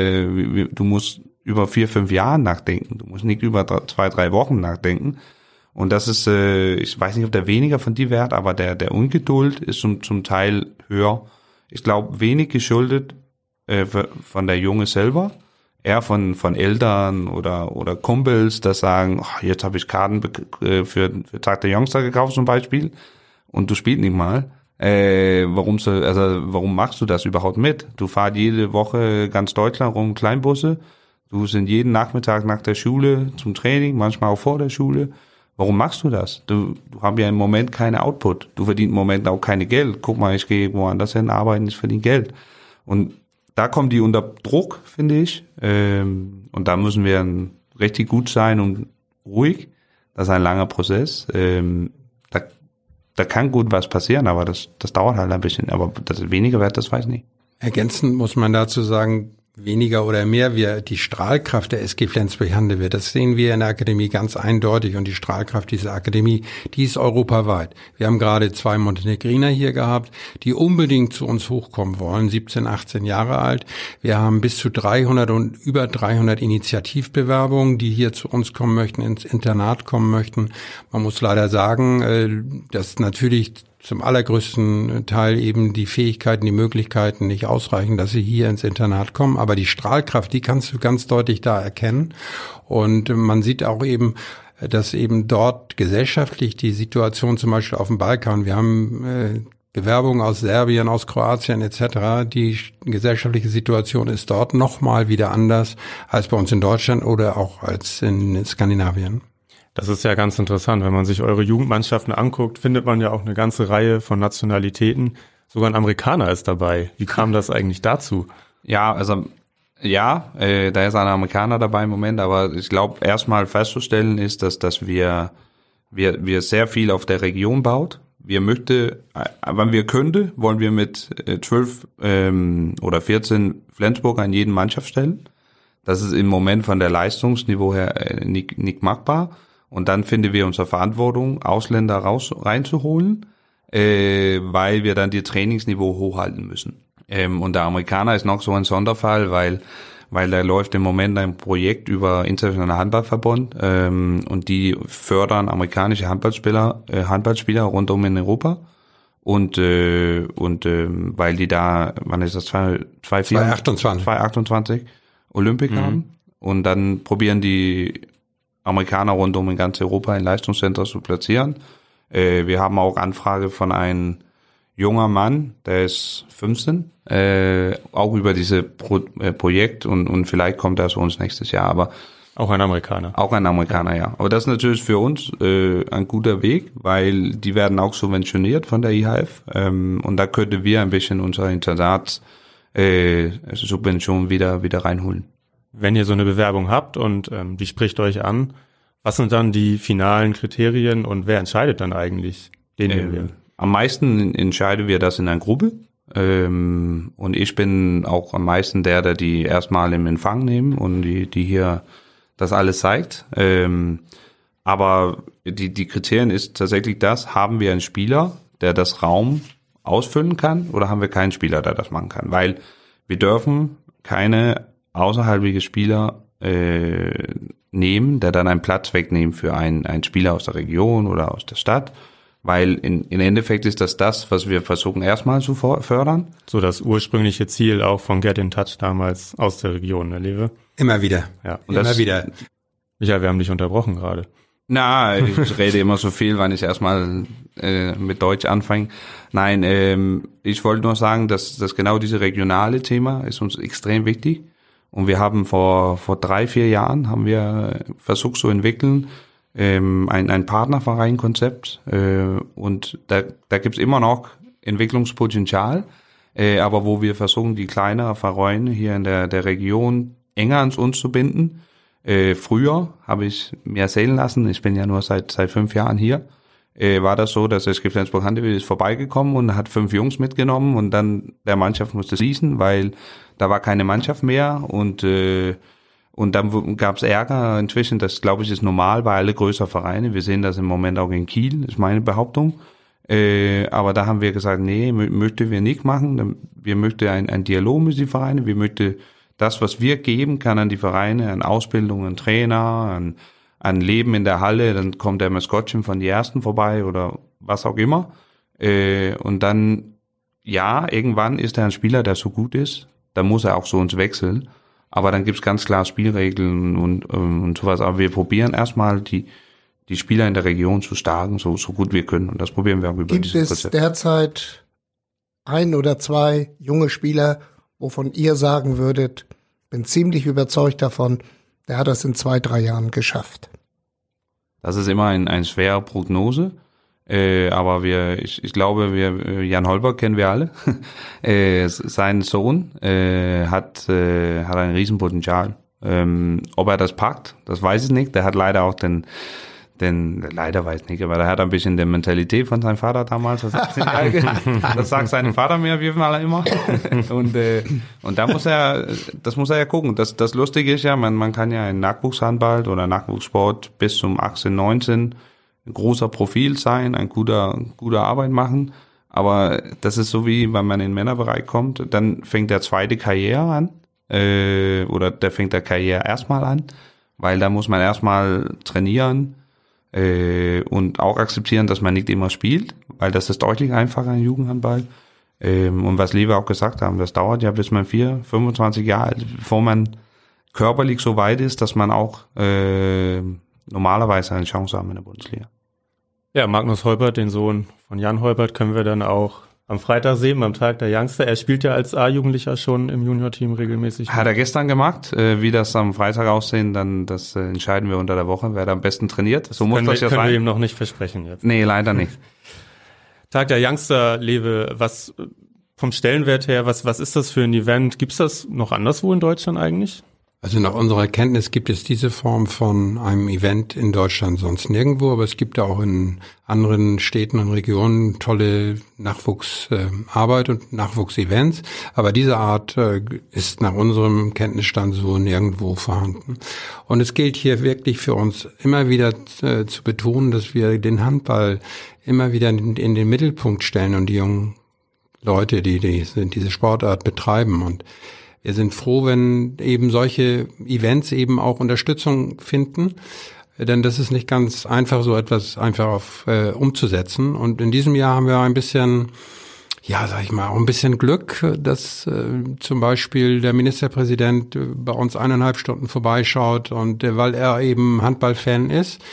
Äh, du musst über vier, fünf Jahre nachdenken. Du musst nicht über drei, zwei, drei Wochen nachdenken. Und das ist, äh, ich weiß nicht, ob der weniger von dir wert, aber der der Ungeduld ist zum zum Teil höher. Ich glaube, wenig geschuldet äh, von der Junge selber. Eher von von Eltern oder oder Kumpels, das sagen, oh, jetzt habe ich Karten für für Tag der Youngster gekauft zum Beispiel und du spielst nicht mal. Äh, warum so, also warum machst du das überhaupt mit? Du fahrst jede Woche ganz Deutschland rum, Kleinbusse. Du sind jeden Nachmittag nach der Schule zum Training, manchmal auch vor der Schule. Warum machst du das? Du, du hast ja im Moment keine Output. Du verdienst im Moment auch keine Geld. Guck mal, ich gehe woanders hin arbeiten, ich verdiene Geld. Und da kommen die unter Druck, finde ich. Ähm, und da müssen wir richtig gut sein und ruhig. Das ist ein langer Prozess. Ähm, da, da kann gut was passieren, aber das, das dauert halt ein bisschen. Aber dass es weniger wird, das weiß ich nicht. Ergänzend muss man dazu sagen, weniger oder mehr, wir, die Strahlkraft der S G Flensburg-Handewitt, das sehen wir in der Akademie ganz eindeutig, und die Strahlkraft dieser Akademie, die ist europaweit. Wir haben gerade zwei Montenegriner hier gehabt, die unbedingt zu uns hochkommen wollen, siebzehn, achtzehn Jahre alt. Wir haben bis zu dreihundert und über dreihundert Initiativbewerbungen, die hier zu uns kommen möchten, ins Internat kommen möchten. Man muss leider sagen, dass natürlich zum allergrößten Teil eben die Fähigkeiten, die Möglichkeiten nicht ausreichen, dass sie hier ins Internat kommen. Aber die Strahlkraft, die kannst du ganz deutlich da erkennen. Und man sieht auch eben, dass eben dort gesellschaftlich die Situation zum Beispiel auf dem Balkan, wir haben äh, Bewerbungen aus Serbien, aus Kroatien et cetera. Die gesellschaftliche Situation ist dort nochmal wieder anders als bei uns in Deutschland oder auch als in Skandinavien. Das ist ja ganz interessant. Wenn man sich eure Jugendmannschaften anguckt, findet man ja auch eine ganze Reihe von Nationalitäten. Sogar ein Amerikaner ist dabei. Wie kam das eigentlich dazu? Ja, also ja, äh, da ist ein Amerikaner dabei im Moment, aber ich glaube, erstmal festzustellen ist, dass dass wir wir wir sehr viel auf der Region baut. Wir möchte, äh, wenn wir könnte, wollen wir mit äh, zwölf ähm, oder vierzehn Flensburger in jeden Mannschaft stellen. Das ist im Moment von der Leistungsniveau her äh, nicht, nicht machbar. Und dann finden wir unsere Verantwortung, Ausländer raus reinzuholen, äh, weil wir dann die Trainingsniveau hochhalten müssen. Ähm, und der Amerikaner ist noch so ein Sonderfall, weil weil da läuft im Moment ein Projekt über Internationalen Handballverbund ähm, und die fördern amerikanische Handballspieler, äh, Handballspieler rundum in Europa. Und äh, und äh, weil die da, wann ist das, zwei, zwei, vier, zwei achtundzwanzig zwei achtundzwanzig Olympik mhm. haben. Und dann probieren die Amerikaner rundum in ganz Europa in Leistungszentren zu platzieren. Äh, wir haben auch Anfrage von einem junger Mann, der ist fünfzehn, äh, auch über diese Pro- äh, Projekt und, und vielleicht kommt er zu uns nächstes Jahr. Aber Auch ein Amerikaner. Auch ein Amerikaner, ja. Aber das ist natürlich für uns äh, ein guter Weg, weil die werden auch subventioniert von der I H F. Ähm, und da könnten wir ein bisschen unsere Internats äh, Subvention wieder wieder reinholen. Wenn ihr so eine Bewerbung habt und ähm, die spricht euch an, was sind dann die finalen Kriterien und wer entscheidet dann eigentlich? Den äh, wir? Am meisten entscheiden wir das in einer Gruppe. Ähm, und ich bin auch am meisten der, der die erstmal im Empfang nehmen und die die hier das alles zeigt. Ähm, aber die, die Kriterien ist tatsächlich das, haben wir einen Spieler, der das Raum ausfüllen kann oder haben wir keinen Spieler, der das machen kann? Weil wir dürfen keine außerhalbige Spieler äh, nehmen, der dann einen Platz wegnehmen für einen, einen Spieler aus der Region oder aus der Stadt. Weil in, in Endeffekt ist das das, was wir versuchen erstmal zu fördern. So das ursprüngliche Ziel auch von Get in Touch damals aus der Region, ne, Lewe? Immer wieder. Ja. Und immer das, wieder. Michael, wir haben dich unterbrochen gerade. Na, ich rede immer so viel, wenn ich erstmal äh, mit Deutsch anfange. Nein, ähm, ich wollte nur sagen, dass, dass genau diese regionale Thema ist uns extrem wichtig. Und wir haben vor vor drei, vier Jahren haben wir versucht zu entwickeln, ähm, ein, ein Partnerverein-Konzept. Äh, und da, da gibt's immer noch Entwicklungspotenzial. Äh, aber wo wir versuchen, die kleineren Vereine hier in der, der Region enger an uns zu binden. Äh, früher habe ich mir erzählen lassen, ich bin ja nur seit seit fünf Jahren hier, äh, war das so, dass der S G Flensburg-Handewitt ist vorbeigekommen und hat fünf Jungs mitgenommen und dann der Mannschaft musste schließen, weil da war keine Mannschaft mehr und äh, und dann gab es Ärger inzwischen, das glaube ich ist normal bei alle größeren Vereine, wir sehen das im Moment auch in Kiel, ist meine Behauptung. Äh, aber da haben wir gesagt, nee, m- möchten wir nicht machen, wir möchten ein, ein Dialog mit den Vereinen, wir möchten das, was wir geben kann an die Vereine, an Ausbildung, an Trainer, an, an Leben in der Halle, dann kommt der Maskottchen von die Ersten vorbei oder was auch immer. Äh, und dann, ja, irgendwann ist er ein Spieler, der so gut ist, dann muss er auch so uns wechseln. Aber dann gibt's ganz klar Spielregeln und, und sowas. Aber wir probieren erstmal die, die Spieler in der Region zu stärken, so, so gut wir können. Und das probieren wir auch über dieses Konzept. Gibt es derzeit ein oder zwei junge Spieler, wovon ihr sagen würdet, bin ziemlich überzeugt davon, der hat das in zwei, drei Jahren geschafft? Das ist immer ein, ein schwerer Prognose, äh, aber wir, ich, ich glaube, wir, Jan Holberg kennen wir alle. äh, sein Sohn äh, hat, äh, hat ein Riesenpotenzial. Ähm, ob er das packt, das weiß ich nicht. Der hat leider auch den Denn leider weiß ich nicht, aber er hat ein bisschen die Mentalität von seinem Vater damals. Das, das sagt sein Vater mir auf jeden Fall immer. Und äh, und da muss er, das muss er ja gucken. Das das Lustige ist ja, man man kann ja in Nachwuchshandball oder Nachwuchssport bis zum achtzehn, neunzehn ein großer Profil sein, ein guter guter Arbeit machen. Aber das ist so wie, wenn man in den Männerbereich kommt, dann fängt der zweite Karriere an äh, oder der fängt der Karriere erstmal an, weil da muss man erstmal trainieren. Und auch akzeptieren, dass man nicht immer spielt, weil das ist deutlich einfacher im Jugendhandball. Und was Lewe auch gesagt haben, das dauert ja bis man vier, fünfundzwanzig Jahre alt, bevor man körperlich so weit ist, dass man auch äh, normalerweise eine Chance haben in der Bundesliga. Ja, Magnus Holpert, den Sohn von Jan Holpert, können wir dann auch am Freitag sehen, am Tag der Youngster. Er spielt ja als A-Jugendlicher schon im Junior-Team regelmäßig. Hat er gestern gemacht. Äh, wie das am Freitag aussehen, dann das äh, entscheiden wir unter der Woche, wer da am besten trainiert. So muss das ja sein. Können wir ihm noch nicht versprechen jetzt. Nee, leider nicht. Tag der Youngster, Lewe, was vom Stellenwert her, was was ist das für ein Event? Gibt's das noch anderswo in Deutschland eigentlich? Also nach unserer Kenntnis gibt es diese Form von einem Event in Deutschland sonst nirgendwo, aber es gibt auch in anderen Städten und Regionen tolle Nachwuchsarbeit und Nachwuchsevents, aber diese Art ist nach unserem Kenntnisstand so nirgendwo vorhanden. Und es gilt hier wirklich für uns immer wieder zu betonen, dass wir den Handball immer wieder in den Mittelpunkt stellen und die jungen Leute, die, die diese Sportart betreiben. Und wir sind froh, wenn eben solche Events eben auch Unterstützung finden, denn das ist nicht ganz einfach, so etwas einfach auf, äh, umzusetzen. Und in diesem Jahr haben wir ein bisschen, ja, sag ich mal, auch ein bisschen Glück, dass äh, zum Beispiel der Ministerpräsident äh, bei uns eineinhalb Stunden vorbeischaut und äh, weil er eben Handballfan ist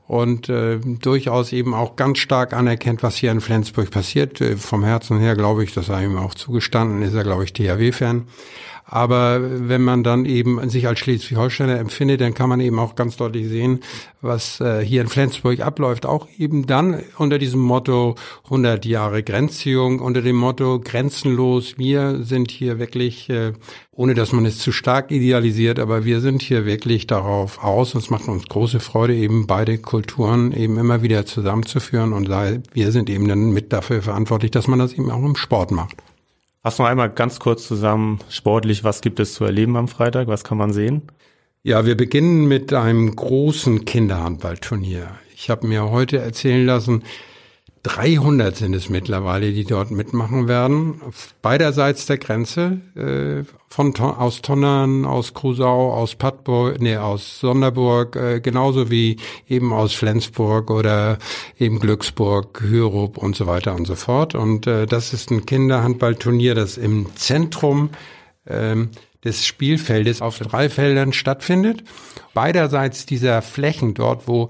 und äh, durchaus eben auch ganz stark anerkennt, was hier in Flensburg passiert. Äh, vom Herzen her glaube ich, das sei ihm auch zugestanden, ist er, glaube ich, T H W-Fan. Aber wenn man dann eben sich als Schleswig-Holsteiner empfindet, dann kann man eben auch ganz deutlich sehen, was äh, hier in Flensburg abläuft. Auch eben dann unter diesem Motto hundert Jahre Grenzziehung, unter dem Motto grenzenlos. Wir sind hier wirklich, äh, ohne dass man es zu stark idealisiert, aber wir sind hier wirklich darauf aus. Und es macht uns große Freude, eben beide Kulturen eben immer wieder zusammenzuführen. Und wir sind eben dann mit dafür verantwortlich, dass man das eben auch im Sport macht. Fass noch einmal ganz kurz zusammen, sportlich, was gibt es zu erleben am Freitag, was kann man sehen? Ja, wir beginnen mit einem großen Kinderhandballturnier. Ich habe mir heute erzählen lassen, dreihundert sind es mittlerweile, die dort mitmachen werden, beiderseits der Grenze, äh, von aus Tonnern, aus Krusau, aus Pattburg, nee, aus Sonderburg, äh, genauso wie eben aus Flensburg oder eben Glücksburg, Hürup und so weiter und so fort. Und äh, das ist ein Kinderhandballturnier, das im Zentrum ähm, des Spielfeldes auf drei Feldern stattfindet. Beiderseits dieser Flächen dort, wo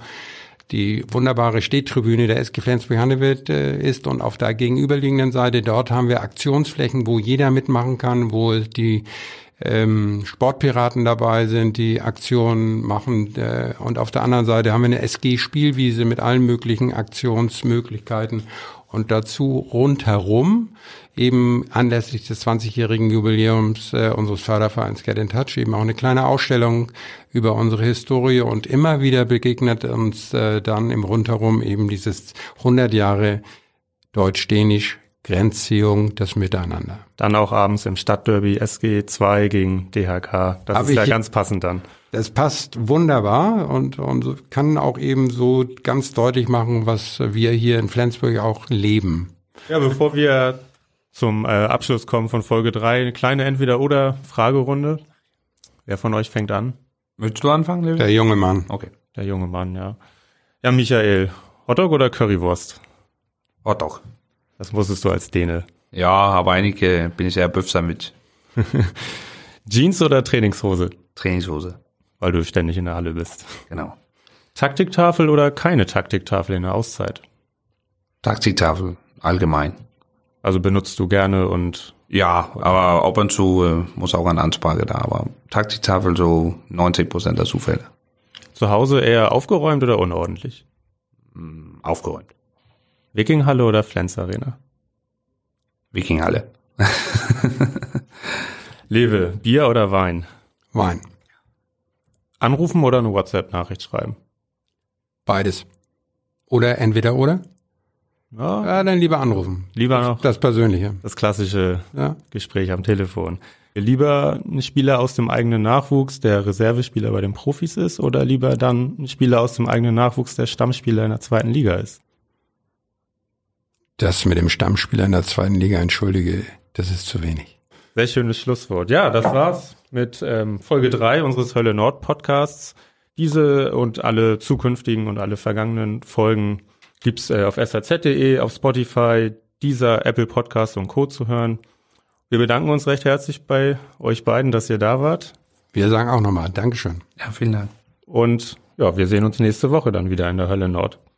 die wunderbare Stehtribüne der S G Flensburg-Handewitt äh, ist und auf der gegenüberliegenden Seite, dort haben wir Aktionsflächen, wo jeder mitmachen kann, wo die ähm, Sportpiraten dabei sind, die Aktionen machen äh, und auf der anderen Seite haben wir eine S G-Spielwiese mit allen möglichen Aktionsmöglichkeiten und dazu rundherum eben anlässlich des zwanzigjährigen Jubiläums äh, unseres Fördervereins Get in Touch eben auch eine kleine Ausstellung über unsere Historie und immer wieder begegnet uns äh, dann im Rundherum eben dieses hundert Jahre Deutsch-Dänisch Grenzziehung, das Miteinander. Dann auch abends im Stadtderby S G zwei gegen D H K. Das Hab ist ja ganz passend dann. Das passt wunderbar und, und kann auch eben so ganz deutlich machen, was wir hier in Flensburg auch leben. Ja, bevor wir zum äh, Abschluss kommen von Folge drei, eine kleine Entweder-oder-Fragerunde. Wer von euch fängt an? Willst du anfangen, Levi? Der junge Mann. Okay. Der junge Mann, ja. Ja, Michael, Hotdog oder Currywurst? Hotdog. Das musstest du als Däne. Ja, aber einige bin ich eher Böff-Sandwich. Jeans oder Trainingshose? Trainingshose. Weil du ständig in der Halle bist. Genau. Taktiktafel oder keine Taktiktafel in der Auszeit? Taktiktafel, allgemein. Also benutzt du gerne und... Ja, aber ab und zu äh, muss auch eine Ansprache da, aber Taktiktafel so neunzig Prozent der Zufälle. Zu Hause eher aufgeräumt oder unordentlich? Mm, aufgeräumt. Wikinghalle oder Flens Arena? Wikinghalle. Lewe, Bier oder Wein? Wein. Anrufen oder eine WhatsApp-Nachricht schreiben? Beides. Oder entweder oder? Ja, ja, dann lieber anrufen. Lieber noch das Persönliche. Das klassische ja. Gespräch am Telefon. Lieber ein Spieler aus dem eigenen Nachwuchs, der Reservespieler bei den Profis ist, oder lieber dann ein Spieler aus dem eigenen Nachwuchs, der Stammspieler in der zweiten Liga ist? Das mit dem Stammspieler in der zweiten Liga, entschuldige, das ist zu wenig. Sehr schönes Schlusswort. Ja, das war's mit ähm, Folge drei unseres Hölle Nord Podcasts. Diese und alle zukünftigen und alle vergangenen Folgen gibt's äh, auf S A Z punkt de, auf Spotify, Deezer, Apple Podcast und Co. zu hören. Wir bedanken uns recht herzlich bei euch beiden, dass ihr da wart. Wir sagen auch nochmal Dankeschön. Ja, vielen Dank. Und ja, wir sehen uns nächste Woche dann wieder in der Hölle Nord.